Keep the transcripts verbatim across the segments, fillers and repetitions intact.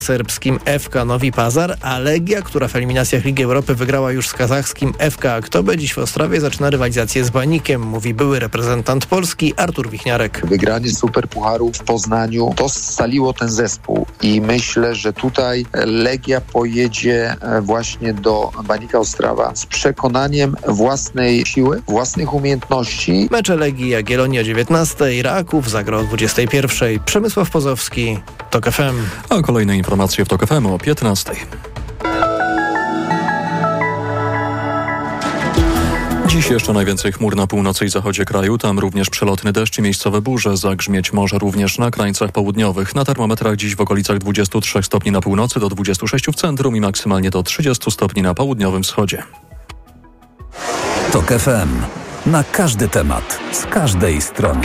serbskim F K Novi Pazar, a Legia, która w eliminacjach Ligi Europy wygrała już z kazachskim F K Aktobe, dziś w Ostrawie zaczyna rywalizację z Banikiem, mówi były reprezentant Polski Artur Wichniarek. Wygranie Superpucharu w Poznaniu to scaliło ten zespół i myślę, że tutaj Legia pojedzie właśnie do Banika Ostrawa z przekonaniem własnej siły, własnych umiejętności. Mecze Legii Jagiellonii o dziewiętnastej, Raków zagra o dwudziestej pierwszej. Przemysław Pozowski, TOK F M. A kolejne informacje w TOK F M o piętnastej. Dziś jeszcze najwięcej chmur na północy i zachodzie kraju, tam również przelotny deszcz i miejscowe burze. Zagrzmieć może również na krańcach południowych. Na termometrach dziś w okolicach dwudziestu trzech stopni na północy do dwudziestu sześciu w centrum i maksymalnie do trzydziestu stopni na południowym wschodzie. TOK F M. Na każdy temat, z każdej strony.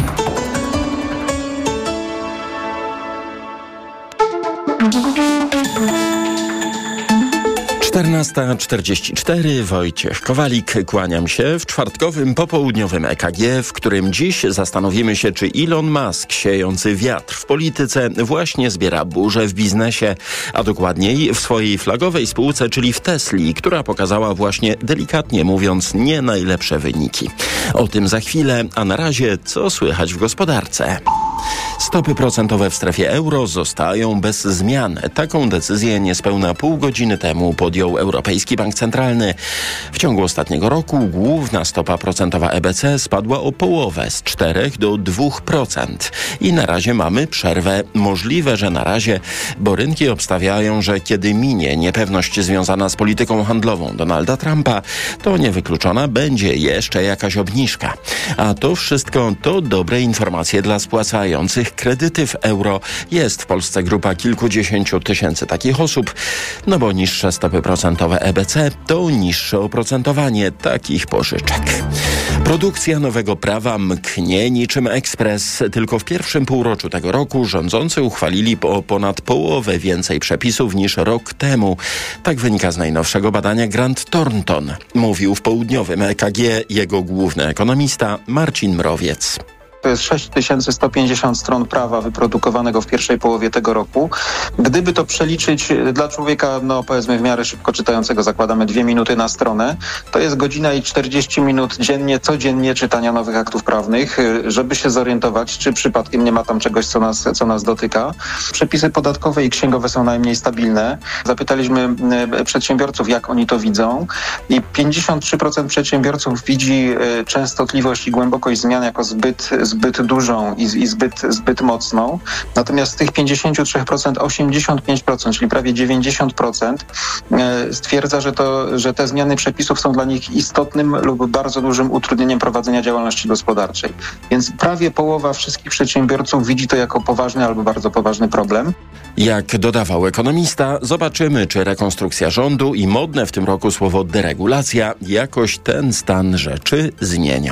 czternasta czterdzieści cztery, Wojciech Kowalik, kłaniam się w czwartkowym popołudniowym E K G, w którym dziś zastanowimy się, czy Elon Musk, siejący wiatr w polityce, właśnie zbiera burzę w biznesie, a dokładniej w swojej flagowej spółce, czyli w Tesli, która pokazała właśnie, delikatnie mówiąc, nie najlepsze wyniki. O tym za chwilę, a na razie co słychać w gospodarce. Stopy procentowe w strefie euro zostają bez zmian. Taką decyzję niespełna pół godziny temu podjął Europejski Bank Centralny. W ciągu ostatniego roku główna stopa procentowa E B C spadła o połowę, z czterech do dwóch procent. I na razie mamy przerwę. Możliwe, że na razie, bo rynki obstawiają, że kiedy minie niepewność związana z polityką handlową Donalda Trumpa, to niewykluczona będzie jeszcze jakaś obniżka. A to wszystko to dobre informacje dla spłacających kredyty w euro. Jest w Polsce grupa kilkudziesięciu tysięcy takich osób, no bo niższe stopy procentowe E B C to niższe oprocentowanie takich pożyczek. Produkcja nowego prawa mknie niczym ekspres. Tylko w pierwszym półroczu tego roku rządzący uchwalili o ponad połowę więcej przepisów niż rok temu. Tak wynika z najnowszego badania Grant Thornton. Mówił w południowym E K G jego główny ekonomista Marcin Mrowiec. To jest sześć tysięcy sto pięćdziesiąt stron prawa wyprodukowanego w pierwszej połowie tego roku. Gdyby to przeliczyć dla człowieka, no powiedzmy w miarę szybko czytającego, zakładamy dwie minuty na stronę, to jest godzina i czterdzieści minut dziennie, codziennie czytania nowych aktów prawnych, żeby się zorientować, czy przypadkiem nie ma tam czegoś, co nas, co nas dotyka. Przepisy podatkowe i księgowe są najmniej stabilne. Zapytaliśmy przedsiębiorców, jak oni to widzą, i pięćdziesiąt trzy procent przedsiębiorców widzi częstotliwość i głębokość zmian jako zbyt zbyt dużą i, i zbyt, zbyt mocną. Natomiast z tych pięćdziesiąt trzy procent osiemdziesiąt pięć procent, czyli prawie dziewięćdziesiąt procent stwierdza, że, to, że te zmiany przepisów są dla nich istotnym lub bardzo dużym utrudnieniem prowadzenia działalności gospodarczej. Więc prawie połowa wszystkich przedsiębiorców widzi to jako poważny albo bardzo poważny problem. Jak dodawał ekonomista, zobaczymy, czy rekonstrukcja rządu i modne w tym roku słowo deregulacja jakoś ten stan rzeczy zmienią.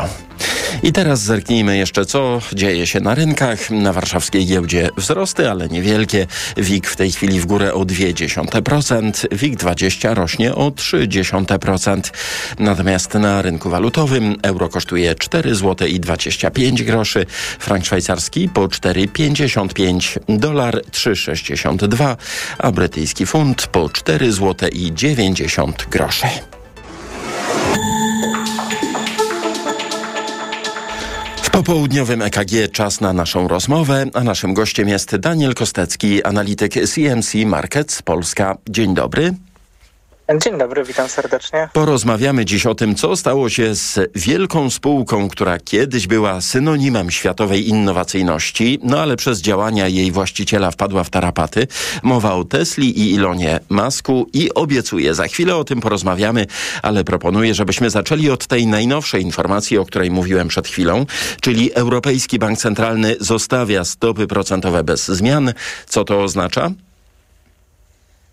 I teraz zerknijmy jeszcze, co dzieje się na rynkach. Na warszawskiej giełdzie wzrosty, ale niewielkie. W I K w tej chwili w górę o zero przecinek dwa procent. W I K dwadzieścia rośnie o trzy przecinek procent. Natomiast na rynku walutowym euro kosztuje cztery złote i dwadzieścia pięć groszy. Frank szwajcarski po cztery pięćdziesiąt pięć. Dolar trzy sześćdziesiąt dwa. A brytyjski funt po cztery złote i dziewięćdziesiąt groszy. Po południowym E K G czas na naszą rozmowę, a naszym gościem jest Daniel Kostecki, analityk C M C Markets Polska. Dzień dobry. Dzień dobry, witam serdecznie. Porozmawiamy dziś o tym, co stało się z wielką spółką, która kiedyś była synonimem światowej innowacyjności, no ale przez działania jej właściciela wpadła w tarapaty. Mowa o Tesli i Elonie Musku i obiecuję, za chwilę o tym porozmawiamy, ale proponuję, żebyśmy zaczęli od tej najnowszej informacji, o której mówiłem przed chwilą, czyli Europejski Bank Centralny zostawia stopy procentowe bez zmian. Co to oznacza?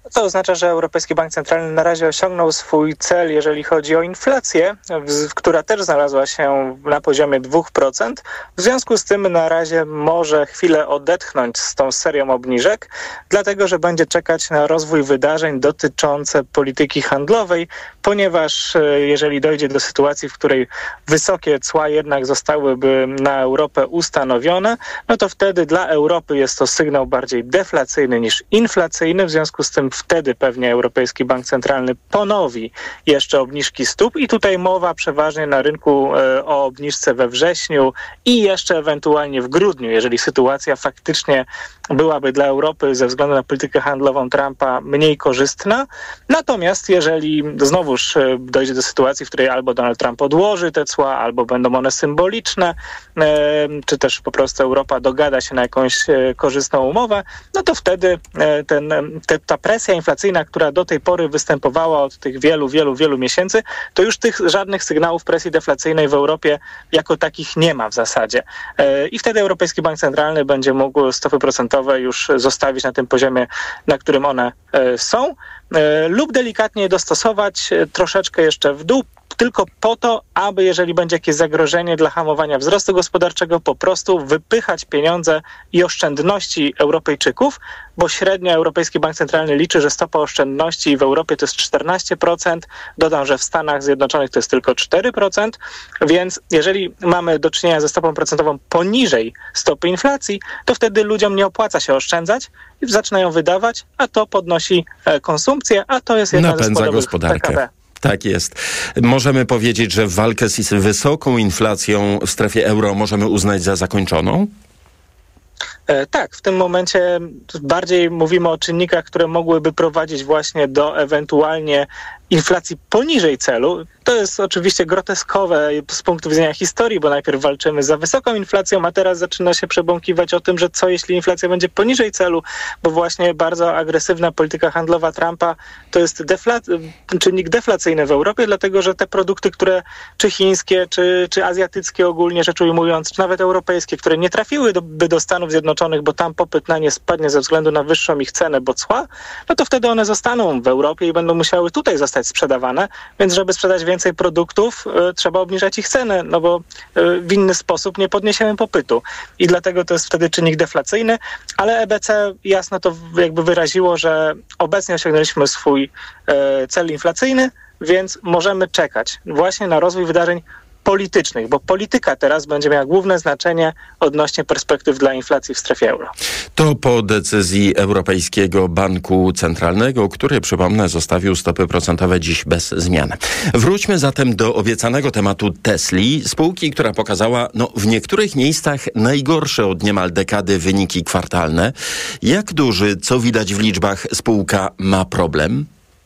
To oznacza, że Europejski Bank Centralny na razie osiągnął swój cel, jeżeli chodzi o inflację, która też znalazła się na poziomie dwa procent. W związku z tym na razie może chwilę odetchnąć z tą serią obniżek, dlatego że będzie czekać na rozwój wydarzeń dotyczące polityki handlowej, ponieważ jeżeli dojdzie do sytuacji, w której wysokie cła jednak zostałyby na Europę ustanowione, no to wtedy dla Europy jest to sygnał bardziej deflacyjny niż inflacyjny, w związku z tym wtedy pewnie Europejski Bank Centralny ponowi jeszcze obniżki stóp i tutaj mowa przeważnie na rynku e, o obniżce we wrześniu i jeszcze ewentualnie w grudniu, jeżeli sytuacja faktycznie byłaby dla Europy ze względu na politykę handlową Trumpa mniej korzystna. Natomiast jeżeli znowuż e, dojdzie do sytuacji, w której albo Donald Trump odłoży te cła, albo będą one symboliczne, e, czy też po prostu Europa dogada się na jakąś e, korzystną umowę, no to wtedy e, ten, te, ta presja inflacyjna, która do tej pory występowała od tych wielu, wielu, wielu miesięcy, to już tych żadnych sygnałów presji deflacyjnej w Europie jako takich nie ma w zasadzie. I wtedy Europejski Bank Centralny będzie mógł stopy procentowe już zostawić na tym poziomie, na którym one są, lub delikatnie dostosować troszeczkę jeszcze w dół, tylko po to, aby jeżeli będzie jakieś zagrożenie dla hamowania wzrostu gospodarczego, po prostu wypychać pieniądze i oszczędności Europejczyków, bo średnio Europejski Bank Centralny liczy, że stopa oszczędności w Europie to jest czternaście procent, dodam, że w Stanach Zjednoczonych to jest tylko cztery procent, więc jeżeli mamy do czynienia ze stopą procentową poniżej stopy inflacji, to wtedy ludziom nie opłaca się oszczędzać i zaczynają wydawać, a to podnosi konsumpcję, a to jest jedna ze składowych gospodarkę. P K B. Tak jest. Możemy powiedzieć, że walkę z wysoką inflacją w strefie euro możemy uznać za zakończoną? Tak, w tym momencie bardziej mówimy o czynnikach, które mogłyby prowadzić właśnie do ewentualnie inflacji poniżej celu. To jest oczywiście groteskowe z punktu widzenia historii, bo najpierw walczymy za wysoką inflacją, a teraz zaczyna się przebąkiwać o tym, że co jeśli inflacja będzie poniżej celu, bo właśnie bardzo agresywna polityka handlowa Trumpa to jest defla- czynnik deflacyjny w Europie, dlatego że te produkty, które czy chińskie, czy, czy azjatyckie ogólnie rzecz ujmując, czy nawet europejskie, które nie trafiłyby do, do Stanów Zjednoczonych, bo tam popyt na nie spadnie ze względu na wyższą ich cenę, bo cła, no to wtedy one zostaną w Europie i będą musiały tutaj zostać sprzedawane, więc żeby sprzedać więcej produktów, y, trzeba obniżać ich cenę, no bo y, w inny sposób nie podniesiemy popytu. I dlatego to jest wtedy czynnik deflacyjny, ale E B C jasno to jakby wyraziło, że obecnie osiągnęliśmy swój y, cel inflacyjny, więc możemy czekać właśnie na rozwój wydarzeń politycznych, bo polityka teraz będzie miała główne znaczenie odnośnie perspektyw dla inflacji w strefie euro. To po decyzji Europejskiego Banku Centralnego, który, przypomnę, zostawił stopy procentowe dziś bez zmian. Wróćmy zatem do obiecanego tematu Tesli, spółki, która pokazała no, w niektórych miejscach najgorsze od niemal dekady wyniki kwartalne. Jak duży, co widać w liczbach, spółka ma problem?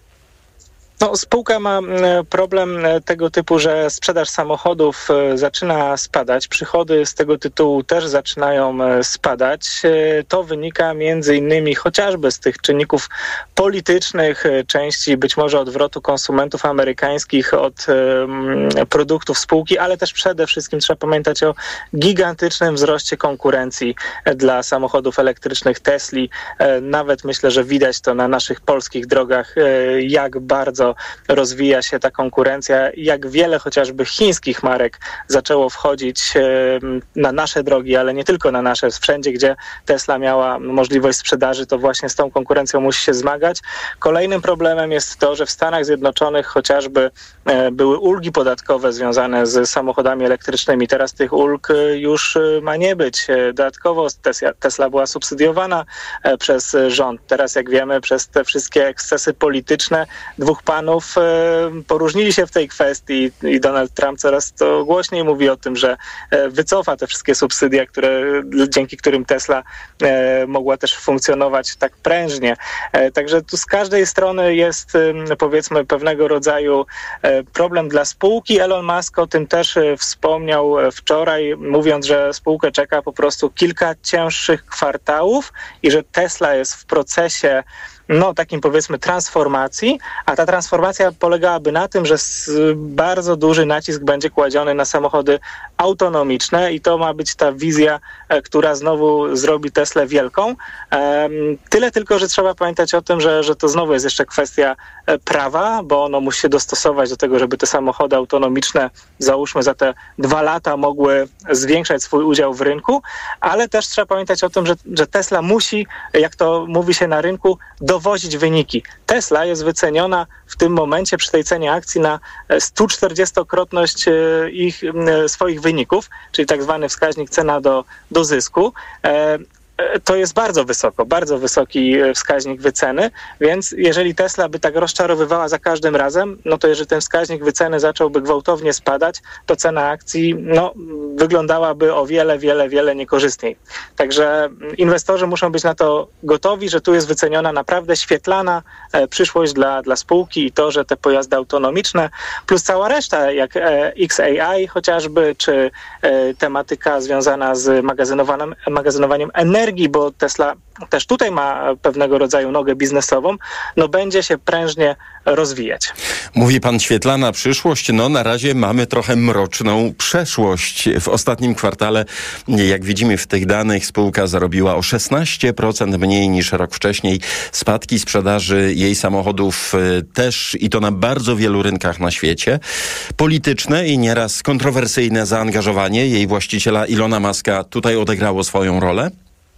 No, spółka ma problem tego typu, że sprzedaż samochodów zaczyna spadać, przychody z tego tytułu też zaczynają spadać. To wynika między innymi chociażby z tych czynników politycznych, części być może odwrotu konsumentów amerykańskich od produktów spółki, ale też przede wszystkim trzeba pamiętać o gigantycznym wzroście konkurencji dla samochodów elektrycznych Tesli. Nawet myślę, że widać to na naszych polskich drogach, jak bardzo rozwija się ta konkurencja, jak wiele chociażby chińskich marek zaczęło wchodzić na nasze drogi, ale nie tylko na nasze. Wszędzie, gdzie Tesla miała możliwość sprzedaży, to właśnie z tą konkurencją musi się zmagać. Kolejnym problemem jest to, że w Stanach Zjednoczonych chociażby były ulgi podatkowe związane z samochodami elektrycznymi. Teraz tych ulg już ma nie być. Dodatkowo Tesla była subsydiowana przez rząd. Teraz, jak wiemy, przez te wszystkie ekscesy polityczne dwóch panów poróżnili się w tej kwestii i Donald Trump coraz to głośniej mówi o tym, że wycofa te wszystkie subsydia, które, dzięki którym Tesla mogła też funkcjonować tak prężnie. Także tu z każdej strony jest, powiedzmy, pewnego rodzaju problem dla spółki. Elon Musk o tym też wspomniał wczoraj, mówiąc, że spółkę czeka po prostu kilka cięższych kwartałów i że Tesla jest w procesie no takim powiedzmy transformacji, a ta transformacja polegałaby na tym, że bardzo duży nacisk będzie kładziony na samochody autonomiczne i to ma być ta wizja, która znowu zrobi Teslę wielką. Tyle tylko, że trzeba pamiętać o tym, że, że to znowu jest jeszcze kwestia prawa, bo ono musi się dostosować do tego, żeby te samochody autonomiczne, załóżmy za te dwa lata, mogły zwiększać swój udział w rynku, ale też trzeba pamiętać o tym, że, że Tesla musi, jak to mówi się na rynku, dowozić wyniki. Tesla jest wyceniona w tym momencie przy tej cenie akcji na sto czterdziestokrotność ich swoich wyników, czyli tak zwany wskaźnik cena do, do zysku. To jest bardzo wysoko, bardzo wysoki wskaźnik wyceny, więc jeżeli Tesla by tak rozczarowywała za każdym razem, no to jeżeli ten wskaźnik wyceny zacząłby gwałtownie spadać, to cena akcji no, wyglądałaby o wiele, wiele, wiele niekorzystniej. Także inwestorzy muszą być na to gotowi, że tu jest wyceniona naprawdę świetlana przyszłość dla, dla spółki i to, że te pojazdy autonomiczne plus cała reszta, jak X A I chociażby, czy tematyka związana z magazynowaniem, magazynowaniem energii, bo Tesla też tutaj ma pewnego rodzaju nogę biznesową, no będzie się prężnie rozwijać. Mówi pan świetlana przyszłość, no na razie mamy trochę mroczną przeszłość. W ostatnim kwartale, jak widzimy w tych danych, spółka zarobiła o szesnaście procent mniej niż rok wcześniej. Spadki sprzedaży jej samochodów też i to na bardzo wielu rynkach na świecie. Polityczne i nieraz kontrowersyjne zaangażowanie jej właściciela Ilona Muska tutaj odegrało swoją rolę?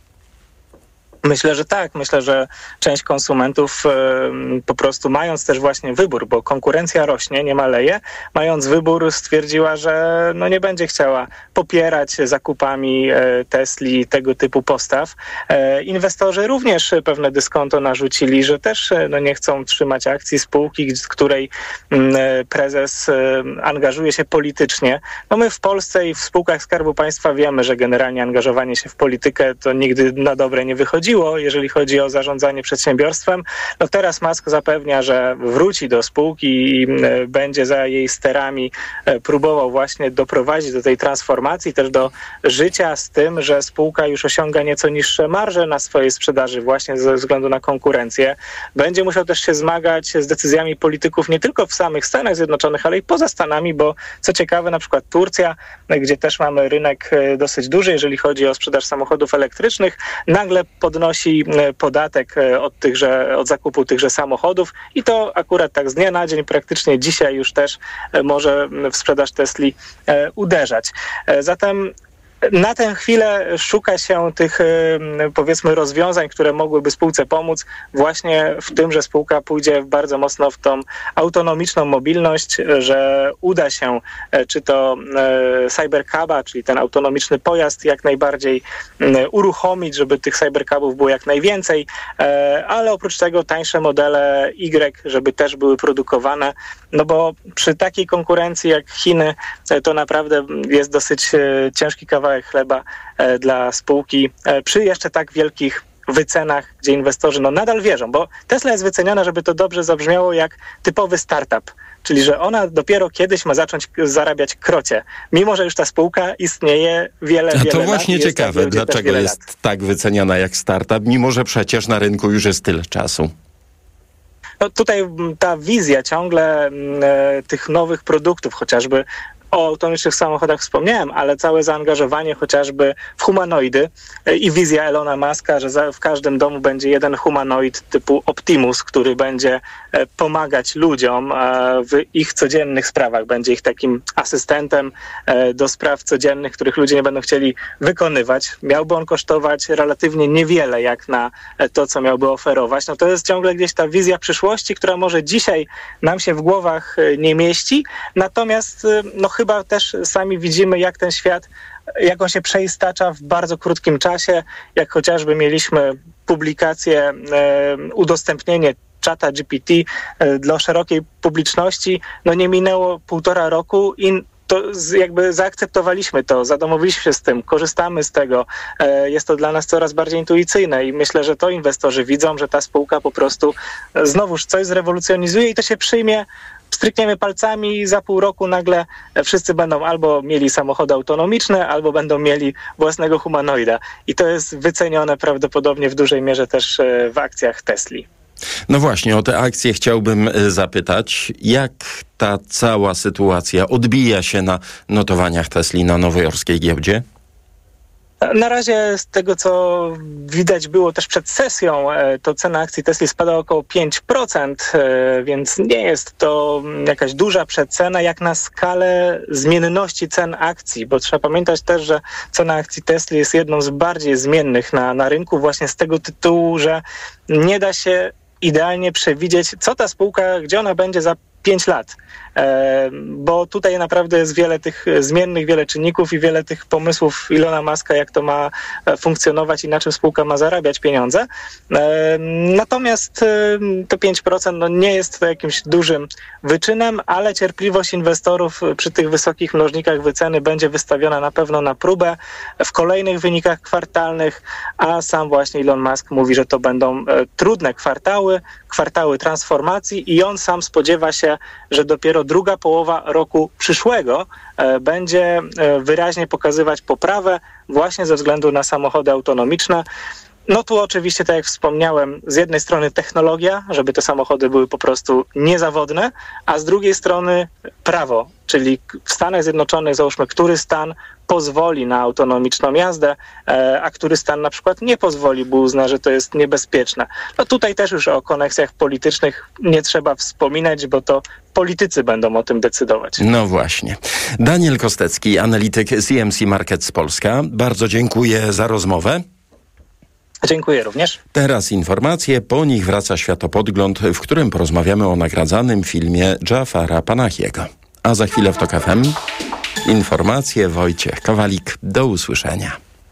Myślę, że tak. Myślę, że część konsumentów y, po prostu mając też właśnie wybór, bo konkurencja rośnie, nie maleje, mając wybór stwierdziła, że no nie będzie chciała popierać zakupami y, Tesli tego typu postaw. Y, inwestorzy również pewne dyskonto narzucili, że też y, no nie chcą trzymać akcji spółki, z której y, prezes y, angażuje się politycznie. No my w Polsce i w spółkach Skarbu Państwa wiemy, że generalnie angażowanie się w politykę to nigdy na dobre nie wychodziło, jeżeli chodzi o zarządzanie przedsiębiorstwem. No teraz Musk zapewnia, że wróci do spółki i będzie za jej sterami próbował właśnie doprowadzić do tej transformacji, też do życia z tym, że spółka już osiąga nieco niższe marże na swojej sprzedaży właśnie ze względu na konkurencję. Będzie musiał też się zmagać z decyzjami polityków nie tylko w samych Stanach Zjednoczonych, ale i poza Stanami, bo co ciekawe, na przykład Turcja, gdzie też mamy rynek dosyć duży, jeżeli chodzi o sprzedaż samochodów elektrycznych, nagle podnosi podatek od tychże, od zakupu tychże samochodów i to akurat tak z dnia na dzień, praktycznie dzisiaj już też może w sprzedaż Tesli uderzać. Zatem na tę chwilę szuka się tych, powiedzmy, rozwiązań, które mogłyby spółce pomóc właśnie w tym, że spółka pójdzie bardzo mocno w tą autonomiczną mobilność, że uda się czy to Cybercuba, czyli ten autonomiczny pojazd jak najbardziej uruchomić, żeby tych Cybercubów było jak najwięcej, ale oprócz tego tańsze modele Y, żeby też były produkowane, no bo przy takiej konkurencji jak Chiny to naprawdę jest dosyć ciężki kawałek chleba dla spółki przy jeszcze tak wielkich wycenach, gdzie inwestorzy no nadal wierzą, bo Tesla jest wyceniana, żeby to dobrze zabrzmiało, jak typowy startup, czyli że ona dopiero kiedyś ma zacząć zarabiać krocie, mimo że już ta spółka istnieje wiele, wiele lat. A to właśnie ciekawe, dlaczego jest lat. tak wyceniana jak startup, mimo że przecież na rynku już jest tyle czasu. No tutaj ta wizja ciągle e, tych nowych produktów, chociażby o autonomicznych samochodach wspomniałem, ale całe zaangażowanie chociażby w humanoidy i wizja Elona Muska, że za, w każdym domu będzie jeden humanoid typu Optimus, który będzie pomagać ludziom w ich codziennych sprawach. Będzie ich takim asystentem do spraw codziennych, których ludzie nie będą chcieli wykonywać. Miałby on kosztować relatywnie niewiele jak na to, co miałby oferować. No to jest ciągle gdzieś ta wizja przyszłości, która może dzisiaj nam się w głowach nie mieści, natomiast no chyba też sami widzimy, jak ten świat, jak on się przeistacza w bardzo krótkim czasie, jak chociażby mieliśmy publikację, e, udostępnienie czata G P T e, dla szerokiej publiczności, no nie minęło półtora roku i to jakby zaakceptowaliśmy to, zadomowiliśmy się z tym, korzystamy z tego. E, jest to dla nas coraz bardziej intuicyjne i myślę, że to inwestorzy widzą, że ta spółka po prostu znowuż coś zrewolucjonizuje i to się przyjmie. Strykniemy palcami i za pół roku nagle wszyscy będą albo mieli samochody autonomiczne, albo będą mieli własnego humanoida. I to jest wycenione prawdopodobnie w dużej mierze też w akcjach Tesli. No właśnie, o te akcje chciałbym zapytać. Jak ta cała sytuacja odbija się na notowaniach Tesli na nowojorskiej giełdzie? Na razie z tego, co widać było też przed sesją, to cena akcji Tesli spada około pięć procent, więc nie jest to jakaś duża przecena jak na skalę zmienności cen akcji, bo trzeba pamiętać też, że cena akcji Tesli jest jedną z bardziej zmiennych na, na rynku właśnie z tego tytułu, że nie da się idealnie przewidzieć, co ta spółka, gdzie ona będzie za pięć lat, e, bo tutaj naprawdę jest wiele tych zmiennych, wiele czynników i wiele tych pomysłów Ilona Muska, jak to ma funkcjonować i na czym spółka ma zarabiać pieniądze. E, natomiast e, to pięć procent no nie jest to jakimś dużym wyczynem, ale cierpliwość inwestorów przy tych wysokich mnożnikach wyceny będzie wystawiona na pewno na próbę w kolejnych wynikach kwartalnych, a sam właśnie Elon Musk mówi, że to będą e, trudne kwartały, kwartały transformacji i on sam spodziewa się, że dopiero druga połowa roku przyszłego e, będzie e, wyraźnie pokazywać poprawę właśnie ze względu na samochody autonomiczne. No tu oczywiście, tak jak wspomniałem, z jednej strony technologia, żeby te samochody były po prostu niezawodne, a z drugiej strony prawo, czyli w Stanach Zjednoczonych załóżmy, który stan pozwoli na autonomiczną jazdę, a który stan na przykład nie pozwoli, bo uzna, że to jest niebezpieczne. No tutaj też już o koneksjach politycznych nie trzeba wspominać, bo to politycy będą o tym decydować. No właśnie. Daniel Kostecki, analityk C M C Markets Polska. Bardzo dziękuję za rozmowę. Dziękuję również. Teraz informacje, po nich wraca Światopodgląd, w którym porozmawiamy o nagradzanym filmie Dżafara Panahiego. A za chwilę w TOK F M informacje, Wojciech Kowalik. Do usłyszenia.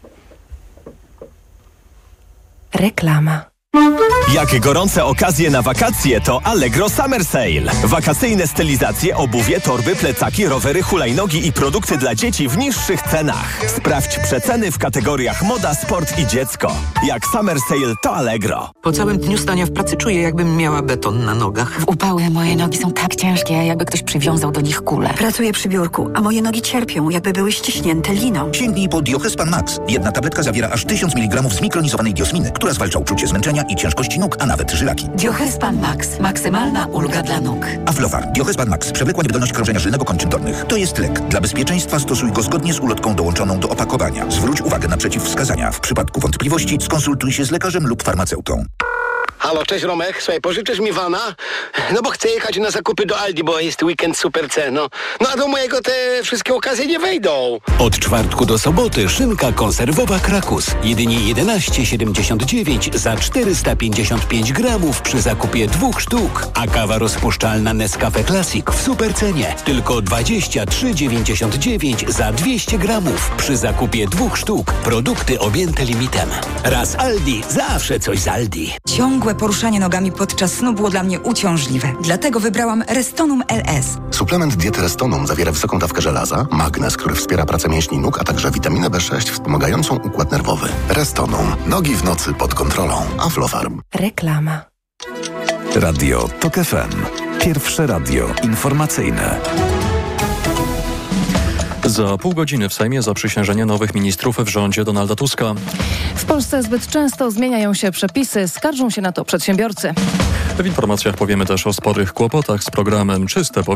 Reklama. Jak gorące okazje na wakacje, to Allegro Summer Sale. Wakacyjne stylizacje, obuwie, torby, plecaki, rowery, hulajnogi i produkty dla dzieci w niższych cenach. Sprawdź przeceny w kategoriach moda, sport i dziecko. Jak Summer Sale, to Allegro. Po całym dniu stania w pracy czuję, jakbym miała beton na nogach. W upały moje nogi są tak ciężkie, jakby ktoś przywiązał do nich kulę. Pracuję przy biurku, a moje nogi cierpią, jakby były ściśnięte liną. Sięgnij po Diohespan Max. Jedna tabletka zawiera aż tysiąc miligramów zmikronizowanej diosminy, która zwalcza uczucie zmęczenia i ciężkości nóg, a nawet żylaki. Diohespan Max. Maksymalna ulga dla nóg. Aflofar. Diohespan Max. Przewlekła niewydolność krążenia żylnego kończyn dolnych. To jest lek. Dla bezpieczeństwa stosuj go zgodnie z ulotką dołączoną do opakowania. Zwróć uwagę na przeciwwskazania. W przypadku wątpliwości skonsultuj się z lekarzem lub farmaceutą. Halo, cześć Romek, słuchaj, pożyczysz mi vana? No bo chcę jechać na zakupy do Aldi, bo jest weekend super cen, no. No a do mojego te wszystkie okazje nie wejdą. Od czwartku do soboty szynka konserwowa Krakus. Jedynie jedenaście siedemdziesiąt dziewięć za czterysta pięćdziesiąt pięć gramów przy zakupie dwóch sztuk. A kawa rozpuszczalna Nescafe Classic w supercenie. Tylko dwadzieścia trzy dziewięćdziesiąt dziewięć za dwieście gramów przy zakupie dwóch sztuk. Produkty objęte limitem. Raz Aldi, zawsze coś z Aldi. Ciągłe poruszanie nogami podczas snu było dla mnie uciążliwe. Dlatego wybrałam Restonum L S. Suplement diety Restonum zawiera wysoką dawkę żelaza, magnez, który wspiera pracę mięśni nóg, a także witaminę B sześć wspomagającą układ nerwowy. Restonum. Nogi w nocy pod kontrolą. Aflofarm. Reklama. Radio TOK F M. Pierwsze radio informacyjne. Za pół godziny w Sejmie zaprzysiężenie nowych ministrów w rządzie Donalda Tuska. W Polsce zbyt często zmieniają się przepisy, skarżą się na to przedsiębiorcy. W informacjach powiemy też o sporych kłopotach z programem Czyste